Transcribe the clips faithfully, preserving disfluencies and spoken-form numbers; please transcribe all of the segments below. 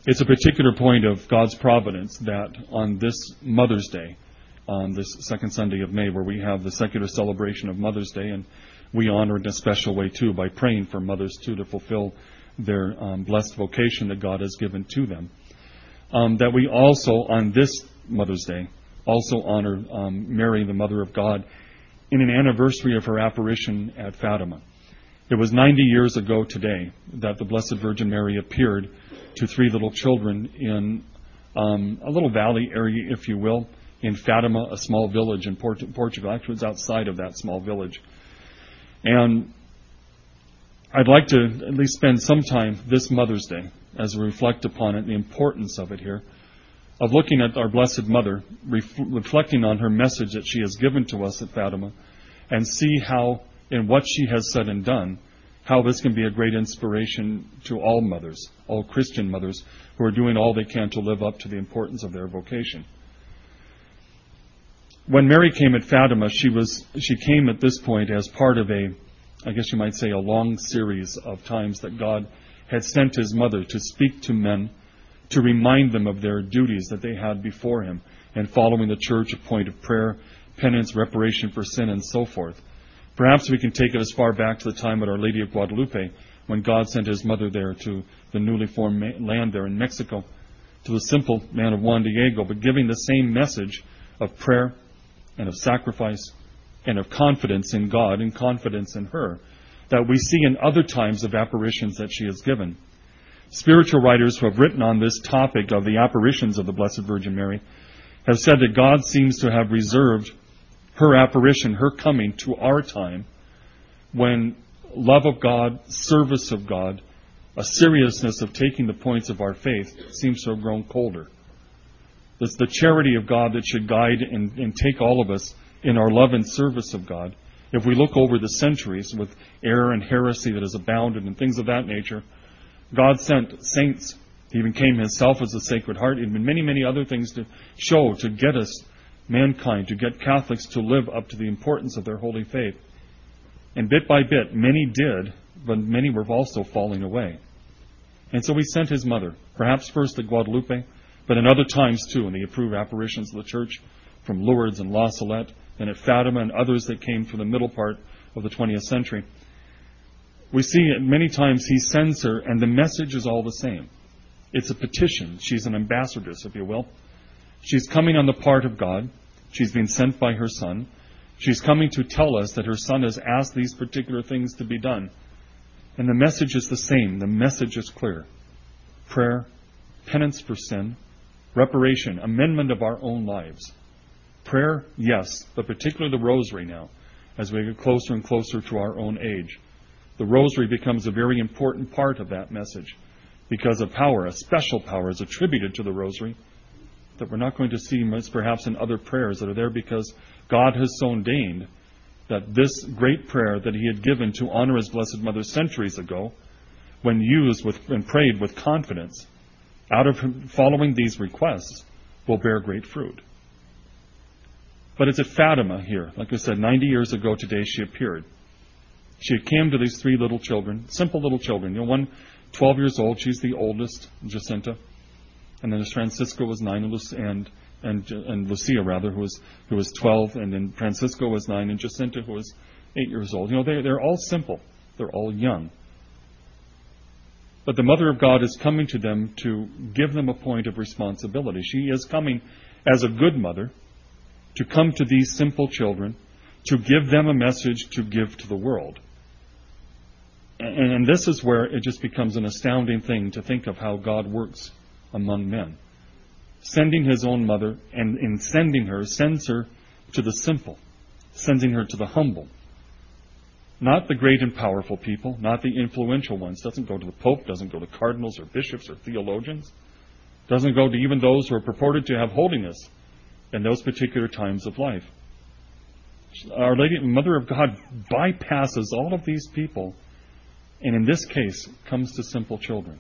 It's a particular point of God's providence that on this Mother's Day, on this second Sunday of May, where we have the secular celebration of Mother's Day, and we honor it in a special way too by praying for mothers too to fulfill their um, blessed vocation that God has given to them. Um, that we also, on this Mother's Day, also honor um, Mary, the Mother of God, in an anniversary of her apparition at Fatima. It was ninety years ago today that the Blessed Virgin Mary appeared to three little children in um, a little valley area, if you will, in Fatima, a small village in Port- Portugal. Actually, it's outside of that small village. And I'd like to at least spend some time this Mother's Day, as we reflect upon it, the importance of it here, of looking at our Blessed Mother, ref- reflecting on her message that she has given to us at Fatima, and see how, in what she has said and done, how this can be a great inspiration to all mothers, all Christian mothers, who are doing all they can to live up to the importance of their vocation. When Mary came at Fatima, she was she came at this point as part of a, I guess you might say, a long series of times that God had sent His mother to speak to men, to remind them of their duties that they had before Him, and following the church, a point of prayer, penance, reparation for sin, and so forth. Perhaps we can take it as far back to the time at Our Lady of Guadalupe, when God sent His mother there to the newly formed land there in Mexico, to the simple man of Juan Diego, but giving the same message of prayer and of sacrifice and of confidence in God and confidence in her that we see in other times of apparitions that she has given. Spiritual writers who have written on this topic of the apparitions of the Blessed Virgin Mary have said that God seems to have reserved her apparition, her coming to our time, when love of God, service of God, a seriousness of taking the points of our faith seems to have grown colder. It's the charity of God that should guide and, and take all of us in our love and service of God. If we look over the centuries with error and heresy that has abounded and things of that nature, God sent saints. He even came Himself as the Sacred Heart, and many, many other things to show, to get us, mankind, to get Catholics to live up to the importance of their holy faith. And bit by bit, many did, but many were also falling away. And so He sent His mother, perhaps first at Guadalupe, but in other times too, in the approved apparitions of the Church, from Lourdes and La Salette, and at Fatima and others that came from the middle part of the twentieth century. We see many times He sends her, and the message is all the same. It's a petition. She's an ambassadress, if you will. She's coming on the part of God. She's been sent by her Son. She's coming to tell us that her Son has asked these particular things to be done. And the message is the same. The message is clear. Prayer, penance for sin, reparation, amendment of our own lives. Prayer, yes, but particularly the rosary now, as we get closer and closer to our own age. The rosary becomes a very important part of that message, because a power, a special power, is attributed to the rosary that we're not going to see much perhaps in other prayers that are there, because God has so ordained that this great prayer that He had given to honor His Blessed Mother centuries ago, when used with and prayed with confidence, out of following these requests, will bear great fruit. But it's at Fatima here. Like I said, ninety years ago today she appeared. She came to these three little children, simple little children. You know, one twelve years old, she's the oldest, Jacinta. And then Francisco was nine, and and and Lucia rather, who was who was twelve, and then Francisco was nine, and Jacinta, who was eight years old. You know, they they're all simple. They're all young. But the Mother of God is coming to them to give them a point of responsibility. She is coming as a good mother to come to these simple children, to give them a message to give to the world. And, and this is where it just becomes an astounding thing to think of how God works among men. Sending His own mother, and in sending her, sends her to the simple, sending her to the humble. Not the great and powerful people, not the influential ones. Doesn't go to the Pope, doesn't go to cardinals or bishops or theologians. Doesn't go to even those who are purported to have holiness in those particular times of life. Our Lady, Mother of God, bypasses all of these people, and in this case comes to simple children.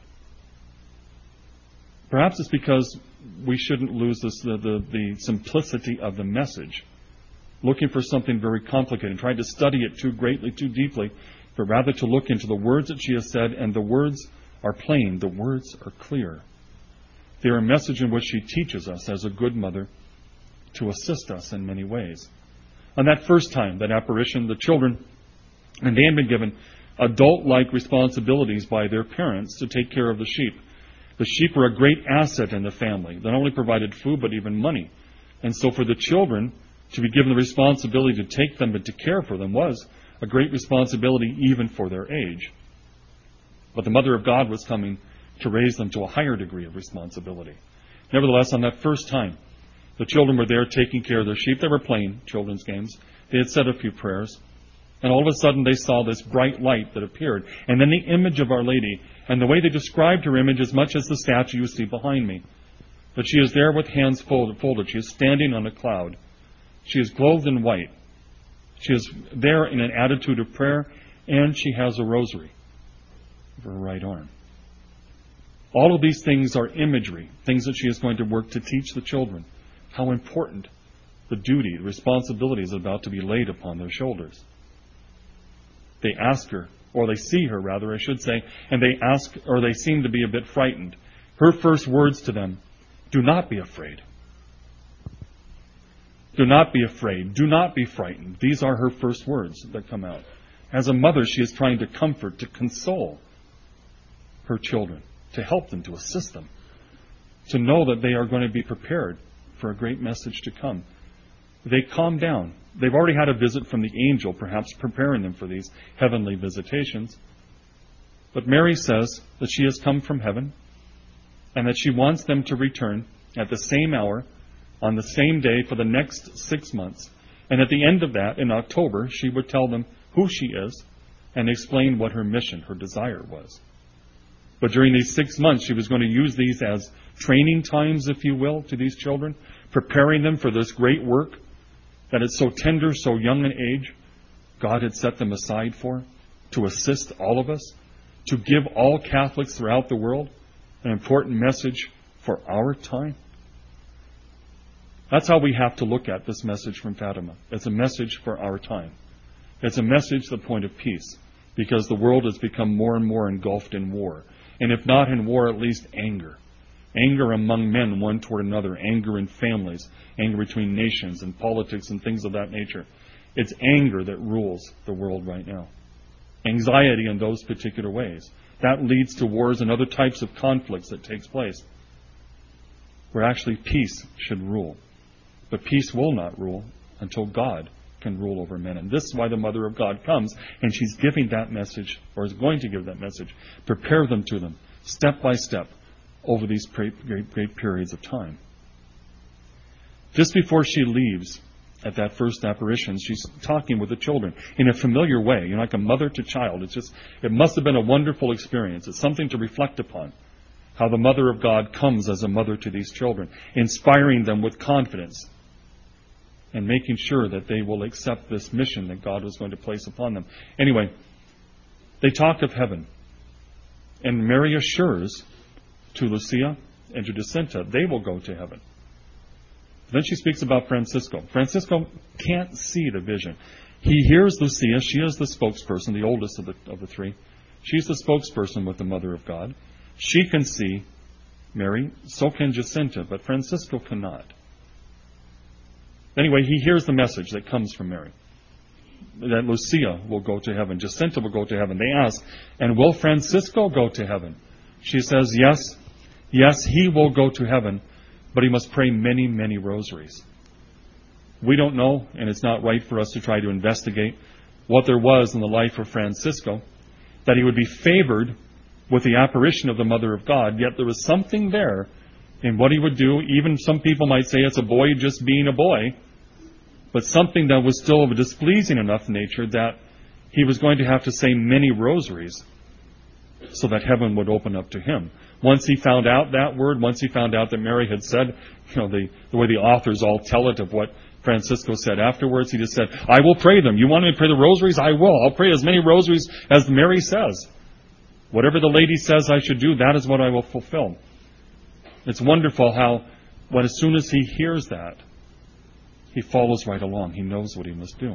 Perhaps it's because we shouldn't lose this, the, the, the simplicity of the message, looking for something very complicated, trying to study it too greatly, too deeply, but rather to look into the words that she has said, and the words are plain, the words are clear. They are a message in which she teaches us, as a good mother, to assist us in many ways. On that first time, that apparition, the children, and they had been given adult-like responsibilities by their parents to take care of the sheep. The sheep were a great asset in the family. They not only provided food, but even money. And so for the children to be given the responsibility to take them and to care for them was a great responsibility even for their age. But the Mother of God was coming to raise them to a higher degree of responsibility. Nevertheless, on that first time, the children were there taking care of their sheep. They were playing children's games. They had said a few prayers. And all of a sudden they saw this bright light that appeared. And then the image of Our Lady, and the way they described her image as much as the statue you see behind me. That she is there with hands folded. She is standing on a cloud. She is clothed in white. She is there in an attitude of prayer, and she has a rosary over her right arm. All of these things are imagery, things that she is going to work to teach the children how important the duty, the responsibility is about to be laid upon their shoulders. They ask her, or they see her rather, I should say, and they ask, or they seem to be a bit frightened. Her first words to them, do not be afraid. Do not be afraid. Do not be frightened. These are her first words that come out. As a mother, she is trying to comfort, to console her children, to help them, to assist them, to know that they are going to be prepared for a great message to come. They calm down. They've already had a visit from the angel, perhaps preparing them for these heavenly visitations. But Mary says that she has come from heaven and that she wants them to return at the same hour, on the same day for the next six months. And at the end of that, in October, she would tell them who she is and explain what her mission, her desire was. But during these six months, she was going to use these as training times, if you will, to these children, preparing them for this great work that is so tender, so young in age, God had set them aside for, to assist all of us, to give all Catholics throughout the world an important message for our time. That's how we have to look at this message from Fatima. It's a message for our time. It's a message to the point of peace, because the world has become more and more engulfed in war. And if not in war, at least anger. Anger among men, one toward another. Anger in families. Anger between nations and politics and things of that nature. It's anger that rules the world right now. Anxiety in those particular ways. That leads to wars and other types of conflicts that takes place, where actually peace should rule. But peace will not rule until God can rule over men. And this is why the Mother of God comes, and she's giving that message, or is going to give that message. Prepare them to them, step by step, over these great, great, great periods of time. Just before she leaves at that first apparition, she's talking with the children in a familiar way, you know, like a mother to child. It's just, it must have been a wonderful experience. It's something to reflect upon, how the Mother of God comes as a mother to these children, inspiring them with confidence and making sure that they will accept this mission that God was going to place upon them. Anyway, they talk of heaven, and Mary assures to Lucia and to Jacinta they will go to heaven. Then she speaks about Francisco. Francisco can't see the vision. He hears Lucia. She is the spokesperson, the oldest of the, of the three. She's the spokesperson with the Mother of God. She can see Mary, so can Jacinta, but Francisco cannot. Anyway, he hears the message that comes from Mary, that Lucia will go to heaven, Jacinta will go to heaven. They ask, and will Francisco go to heaven? She says, yes, yes, he will go to heaven, but he must pray many, many rosaries. We don't know, and it's not right for us to try to investigate what there was in the life of Francisco, that he would be favored with the apparition of the Mother of God, yet there was something there in what he would do. Even some people might say it's a boy just being a boy, but something that was still of a displeasing enough nature that he was going to have to say many rosaries so that heaven would open up to him. Once he found out that word, once he found out that Mary had said, you know, the, the way the authors all tell it of what Francisco said afterwards, he just said, I will pray them. You want me to pray the rosaries? I will. I'll pray as many rosaries as Mary says. Whatever the lady says I should do, that is what I will fulfill. It's wonderful how, when as soon as he hears that, he follows right along. He knows what he must do.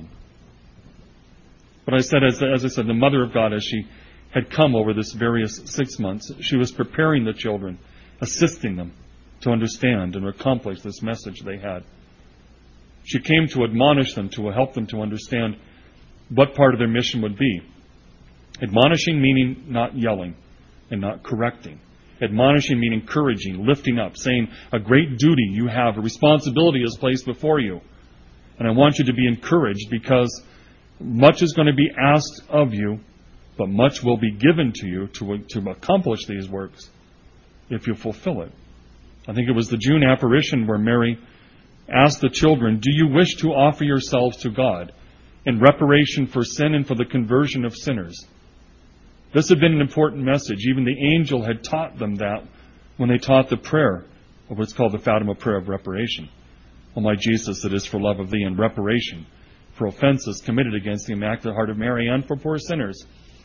But I said, as, as I said, the Mother of God, as she had come over this various six months, she was preparing the children, assisting them, to understand and accomplish this message they had. She came to admonish them, to help them to understand what part of their mission would be. Admonishing meaning not yelling and not correcting. Admonishing meaning encouraging, lifting up, saying a great duty you have, a responsibility is placed before you. And I want you to be encouraged because much is going to be asked of you, but much will be given to you to, to accomplish these works if you fulfill it. I think it was the June apparition where Mary asked the children, do you wish to offer yourselves to God in reparation for sin and for the conversion of sinners? This had been an important message. Even the angel had taught them that when they taught the prayer, of what's called the Fatima prayer of reparation. O my Jesus, it is for love of thee and reparation for offenses committed against the Immaculate Heart of Mary and for poor sinners.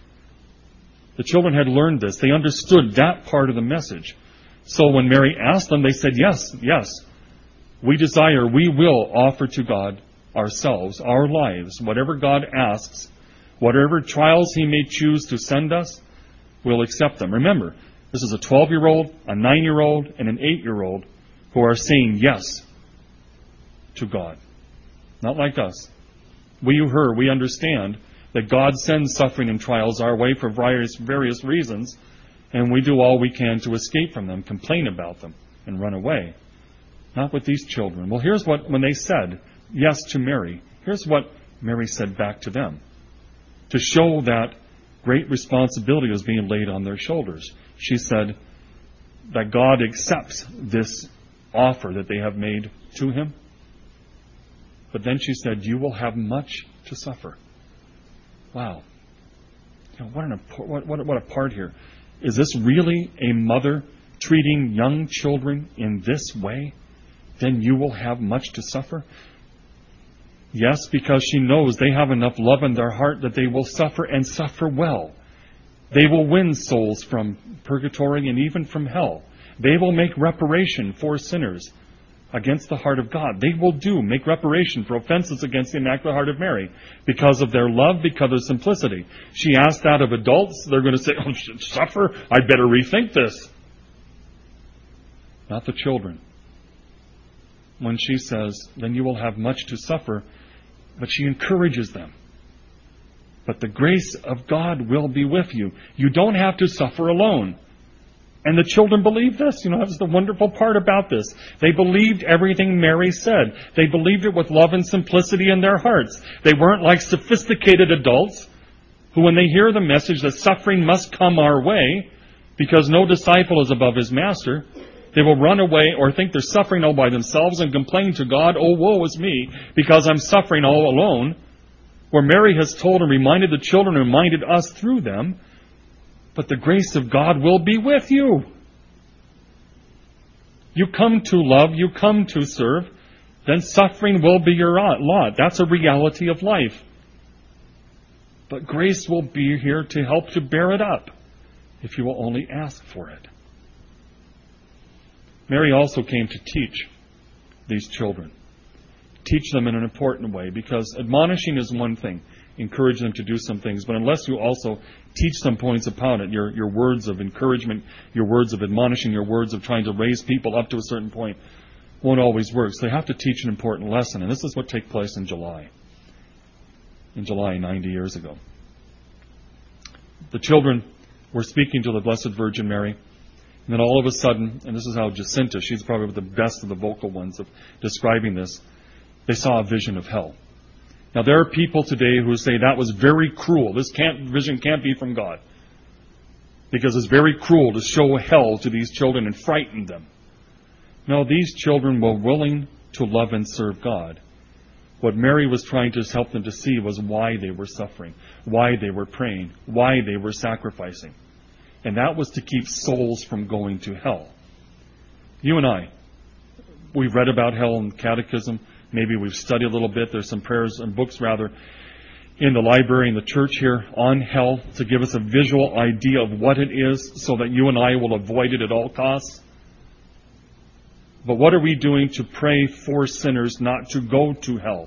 The children had learned this. They understood that part of the message. So when Mary asked them, they said, yes, yes, we desire, we will offer to God ourselves, our lives, whatever God asks, whatever trials He may choose to send us, we'll accept them. Remember, this is a twelve-year-old, a nine-year-old, and an eight-year-old who are saying yes to God. Not like us. We who heard, we understand that God sends suffering and trials our way for various, various reasons, and we do all we can to escape from them, complain about them, and run away. Not with these children. Well, here's what, when they said yes to Mary, here's what Mary said back to them. To show that great responsibility was being laid on their shoulders. She said that God accepts this offer that they have made to Him. But then she said, you will have much to suffer. Wow. You know, what, an, what, what, what a part here. Is this really a mother treating young children in this way? Then you will have much to suffer? Yes, because she knows they have enough love in their heart that they will suffer and suffer well. They will win souls from purgatory and even from hell. They will make reparation for sinners against the heart of God. They will do, make reparation for offenses against the Immaculate Heart of Mary because of their love, because of their simplicity. She asked that of adults. They're going to say, oh, suffer? I'd better rethink this. Not the children. When she says, then you will have much to suffer, but she encourages them. But the grace of God will be with you. You don't have to suffer alone. And the children believed this. You know, that's the wonderful part about this. They believed everything Mary said. They believed it with love and simplicity in their hearts. They weren't like sophisticated adults who, when they hear the message that suffering must come our way, because no disciple is above his master, they will run away or think they're suffering all by themselves and complain to God, oh, woe is me, because I'm suffering all alone. Where Mary has told and reminded the children and reminded us through them, but the grace of God will be with you. You come to love, you come to serve, then suffering will be your lot. That's a reality of life. But grace will be here to help to bear it up, if you will only ask for it. Mary also came to teach these children. Teach them in an important way, because admonishing is one thing. Encourage them to do some things. But unless you also teach some points upon it, your, your words of encouragement, your words of admonishing, your words of trying to raise people up to a certain point won't always work. So they have to teach an important lesson. And this is what took place in July. In July, ninety years ago. The children were speaking to the Blessed Virgin Mary. And then all of a sudden, and this is how Jacinta, she's probably the best of the vocal ones of describing this, they saw a vision of hell. Now, there are people today who say that was very cruel. This can't, vision can't be from God. Because it's very cruel to show hell to these children and frighten them. No, these children were willing to love and serve God. What Mary was trying to help them to see was why they were suffering, why they were praying, why they were sacrificing. And that was to keep souls from going to hell. You and I, we've read about hell in catechism. Maybe we've studied a little bit. There's some prayers and books, rather, in the library in the church here on hell to give us a visual idea of what it is so that you and I will avoid it at all costs. But what are we doing to pray for sinners not to go to hell?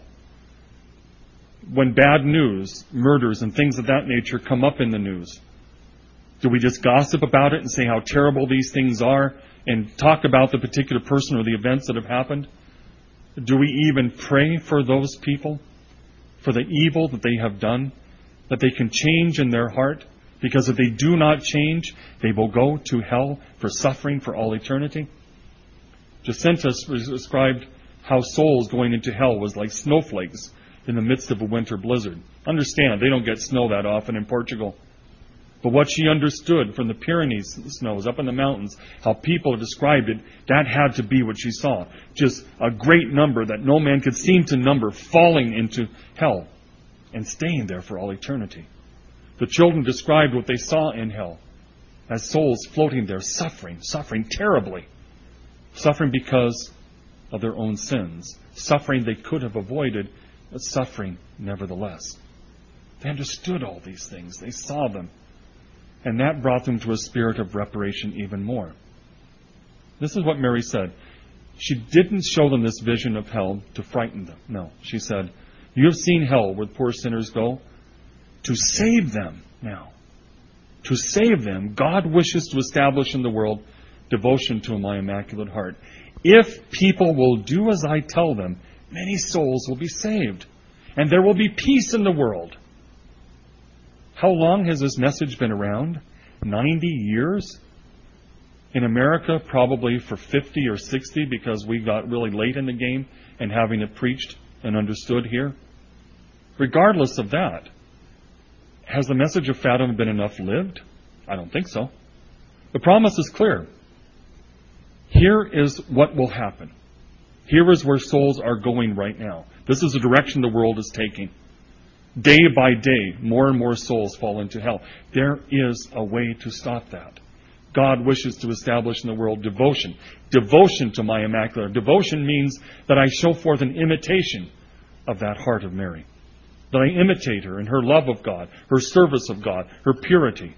When bad news, murders, and things of that nature come up in the news, Do we just gossip about it and say how terrible these things are and talk about the particular person or the events that have happened? Do we even pray for those people, for the evil that they have done, that they can change in their heart? Because if they do not change, they will go to hell for suffering for all eternity. Jacintus described how souls going into hell was like snowflakes in the midst of a winter blizzard. Understand, they don't get snow that often in Portugal. But what she understood from the Pyrenees snows up in the mountains, how people described it, that had to be what she saw. Just a great number that no man could seem to number falling into hell and staying there for all eternity. The children described what they saw in hell as souls floating there, suffering, suffering terribly. Suffering because of their own sins. Suffering they could have avoided, but suffering nevertheless. They understood all these things. They saw them. And that brought them to a spirit of reparation even more. This is what Mary said. She didn't show them this vision of hell to frighten them. No, she said, you have seen hell where poor sinners go. To save them now. To save them, God wishes to establish in the world devotion to my Immaculate Heart. If people will do as I tell them, many souls will be saved. And there will be peace in the world. How long has this message been around? ninety years? In America, probably for fifty or sixty, because we got really late in the game and having it preached and understood here. Regardless of that, has the message of Fatima been enough lived? I don't think so. The promise is clear. Here is what will happen. Here is where souls are going right now. This is the direction the world is taking. Day by day, more and more souls fall into hell. There is a way to stop that. God wishes to establish in the world devotion. Devotion to my Immaculate. Devotion means that I show forth an imitation of that heart of Mary. That I imitate her in her love of God, her service of God, her purity.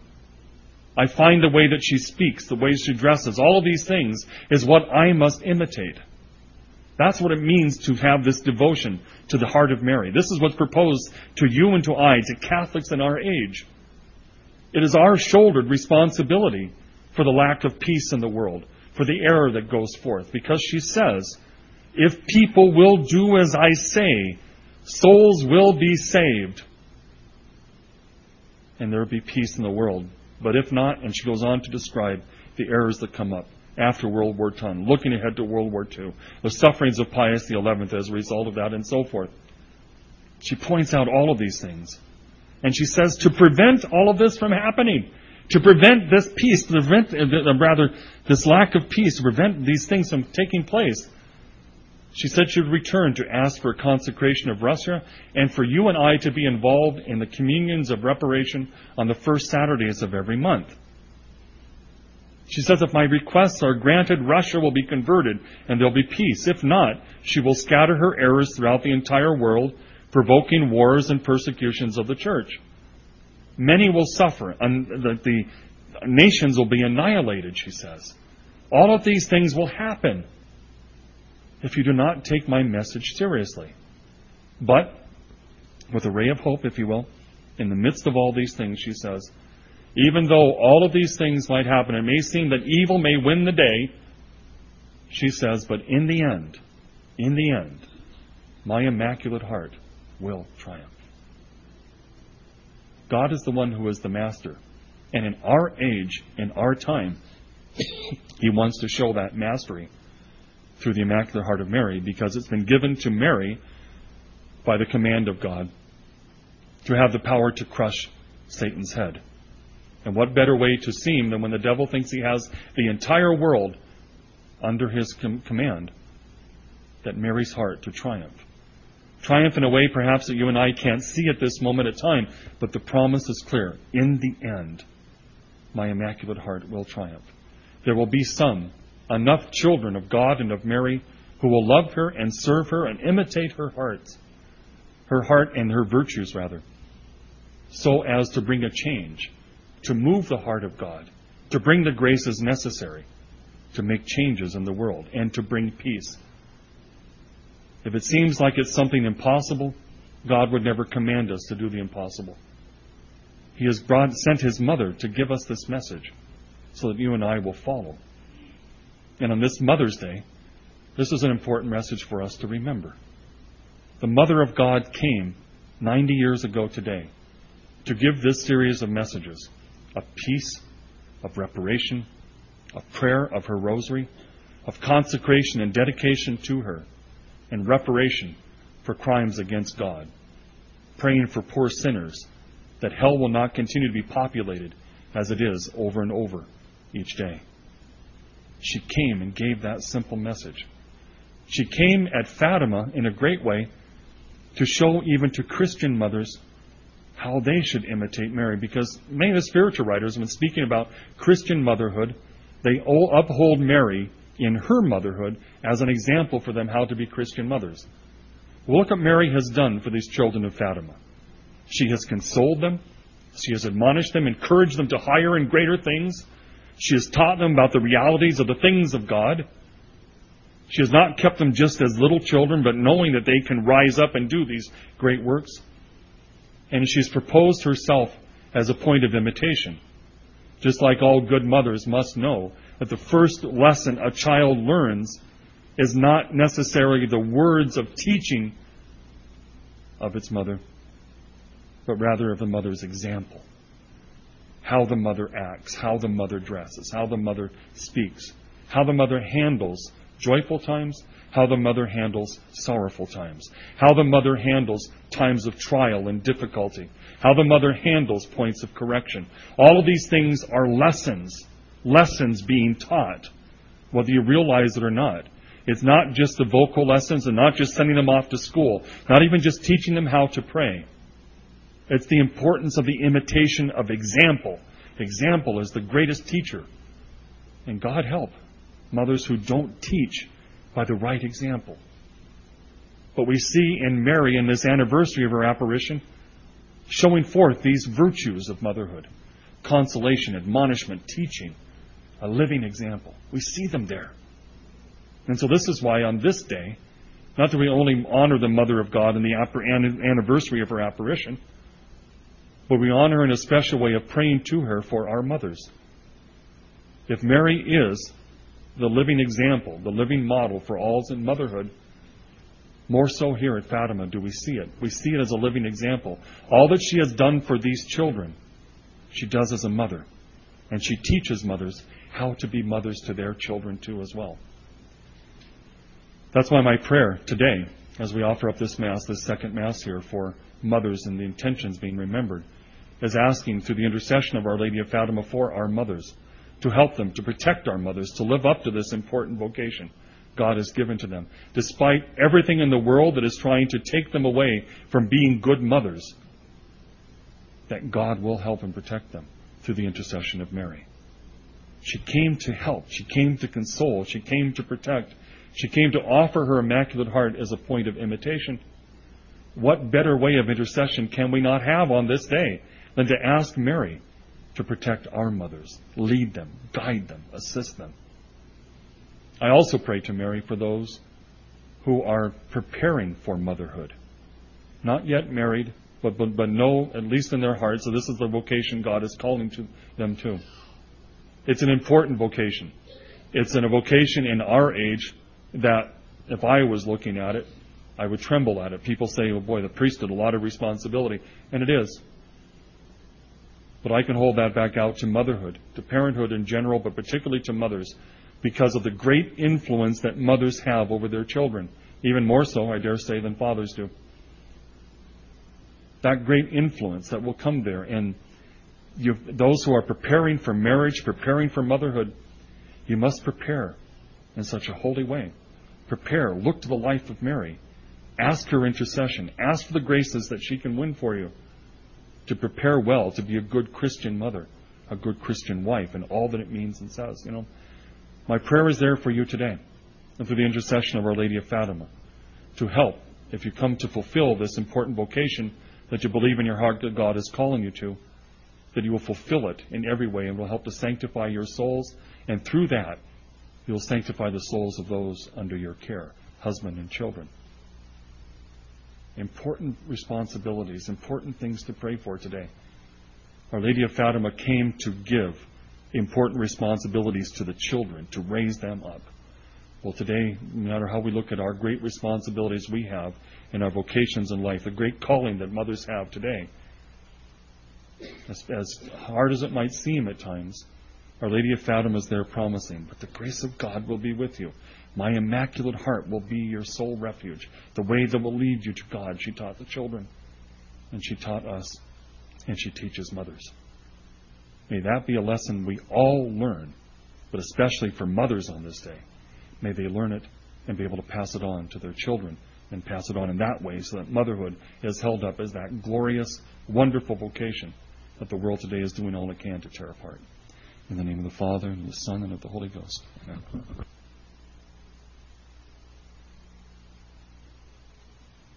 I find the way that she speaks, the way she dresses. All of these things is what I must imitate. That's what it means to have this devotion to the heart of Mary. This is what's proposed to you and to I, to Catholics in our age. It is our shouldered responsibility for the lack of peace in the world, for the error that goes forth. Because she says, if people will do as I say, souls will be saved. And there will be peace in the world. But if not, and she goes on to describe the errors that come up after World War One, looking ahead to World War Two, the sufferings of Pius the eleventh as a result of that, and so forth. She points out all of these things. And she says to prevent all of this from happening, to prevent this peace, to prevent, uh, rather, this lack of peace, to prevent these things from taking place, she said she would return to ask for a consecration of Russia and for you and I to be involved in the communions of reparation on the first Saturdays of every month. She says if my requests are granted, Russia will be converted and there'll be peace. If not, she will scatter her errors throughout the entire world, provoking wars and persecutions of the church. Many will suffer, and the, the nations will be annihilated, she says. All of these things will happen if you do not take my message seriously. But, with a ray of hope, if you will, in the midst of all these things, she says, even though all of these things might happen, it may seem that evil may win the day, she says, but in the end, in the end, my Immaculate Heart will triumph. God is the one who is the master. And in our age, in our time, He wants to show that mastery through the Immaculate Heart of Mary, because it's been given to Mary by the command of God to have the power to crush Satan's head. And what better way to seem than when the devil thinks he has the entire world under his com- command, that Mary's heart to triumph. Triumph in a way perhaps that you and I can't see at this moment of time, but the promise is clear. In the end, my Immaculate Heart will triumph. There will be some, enough children of God and of Mary, who will love her and serve her and imitate her hearts, her heart and her virtues rather, so as to bring a change, to move the heart of God, to bring the graces necessary to make changes in the world and to bring peace. If it seems like it's something impossible, God would never command us to do the impossible. He has brought, sent His mother to give us this message so that you and I will follow. And on this Mother's Day, this is an important message for us to remember. The Mother of God came ninety years ago today to give this series of messages of peace, of reparation, of prayer, of her rosary, of consecration and dedication to her, and reparation for crimes against God, praying for poor sinners that hell will not continue to be populated as it is over and over each day. She came and gave that simple message. She came at Fatima in a great way to show even to Christian mothers how they should imitate Mary, because many of the spiritual writers, when speaking about Christian motherhood, they all uphold Mary in her motherhood as an example for them how to be Christian mothers. Well, look what Mary has done for these children of Fatima. She has consoled them. She has admonished them, encouraged them to higher and greater things. She has taught them about the realities of the things of God. She has not kept them just as little children, but knowing that they can rise up and do these great works. And she has proposed herself as a point of imitation. Just like all good mothers must know that the first lesson a child learns is not necessarily the words of teaching of its mother, but rather of the mother's example. How the mother acts, how the mother dresses, how the mother speaks, how the mother handles joyful times, how the mother handles sorrowful times, how the mother handles times of trial and difficulty, how the mother handles points of correction. All of these things are lessons, lessons being taught, whether you realize it or not. It's not just the vocal lessons and not just sending them off to school, not even just teaching them how to pray. It's the importance of the imitation of example. Example is the greatest teacher. And God help mothers who don't teach by the right example. But we see in Mary, in this anniversary of her apparition, showing forth these virtues of motherhood. Consolation, admonishment, teaching, a living example. We see them there. And so this is why on this day, not that we only honor the Mother of God in the anniversary of her apparition, but we honor her in a special way of praying to her for our mothers. If Mary is the living example, the living model for all in motherhood, more so here at Fatima do we see it. We see it as a living example. All that she has done for these children, she does as a mother. And she teaches mothers how to be mothers to their children too as well. That's why my prayer today, as we offer up this Mass, this second Mass here for mothers and the intentions being remembered, is asking through the intercession of Our Lady of Fatima for our mothers, to help them, to protect our mothers, to live up to this important vocation God has given to them. Despite everything in the world that is trying to take them away from being good mothers, that God will help and protect them through the intercession of Mary. She came to help. She came to console. She came to protect. She came to offer her Immaculate Heart as a point of imitation. What better way of intercession can we not have on this day than to ask Mary to protect our mothers, lead them, guide them, assist them? I also pray to Mary for those who are preparing for motherhood. Not yet married, but, but, but know, at least in their hearts, that this is the vocation God is calling to them to. It's an important vocation. It's a vocation in our age that, if I was looking at it, I would tremble at it. People say, oh boy, the priesthood, a lot of responsibility. And it is. But I can hold that back out to motherhood, to parenthood in general, but particularly to mothers, because of the great influence that mothers have over their children. Even more so, I dare say, than fathers do. That great influence that will come there. And you, those who are preparing for marriage, preparing for motherhood, you must prepare in such a holy way. Prepare. Look to the life of Mary. Ask her intercession. Ask for the graces that she can win for you to prepare well to be a good Christian mother, a good Christian wife, and all that it means and says. You know, my prayer is there for you today, and through the intercession of Our Lady of Fatima, to help, if you come to fulfill this important vocation that you believe in your heart that God is calling you to, that you will fulfill it in every way and will help to sanctify your souls, and through that, you'll sanctify the souls of those under your care, husband and children. Important responsibilities, important things to pray for today. Our Lady of Fatima came to give important responsibilities to the children, to raise them up. Well, today, no matter how we look at our great responsibilities we have in our vocations in life, the great calling that mothers have today, as, as hard as it might seem at times, Our Lady of Fatima is there promising, but the grace of God will be with you. My Immaculate Heart will be your sole refuge, the way that will lead you to God. She taught the children, and she taught us, and she teaches mothers. May that be a lesson we all learn, but especially for mothers on this day. May they learn it and be able to pass it on to their children, and pass it on in that way so that motherhood is held up as that glorious, wonderful vocation that the world today is doing all it can to tear apart. In the name of the Father, and of the Son, and of the Holy Ghost. Amen.